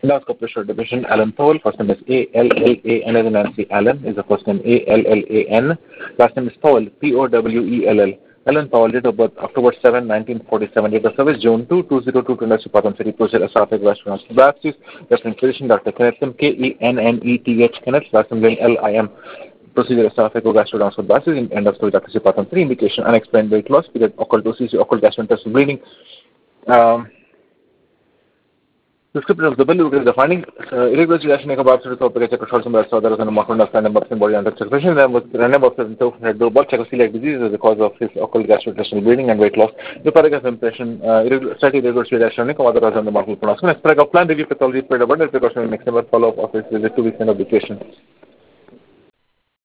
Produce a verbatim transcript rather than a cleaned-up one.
Endoscope pressure division, Alan Powell. First name is A L L A N as in Nancy. Allen is the first name, A L L A N. Last name is Powell, P O W E L L. Alan Powell, date of birth October seventh, nineteen forty-seven. Date of service June second, two thousand two. Industry Patham City, Procedure Esophageal Vascular. Reference physician Doctor Kenneth Lim, K E N N E T H. Kenneth. Last name Lim, L I M. Procedure esophageal gastrointestinal. End of story. Doctor Patham three. Indication unexplained weight loss. Period occultosis, occult gastrointestinal bleeding. Um, Description of the bill, we are defining uh, irregular relation of absolute topic check short number so there is a marker understand number of body under check patient then with random of the do blood check celiac disease is the cause of his occult gastrointestinal bleeding and weight loss. The paragraph impression uh, study irregular relation of other than the marker pronouncement. As per plan review pathology spread abundant precaution next number follow up of this visit two weeks end of the patient.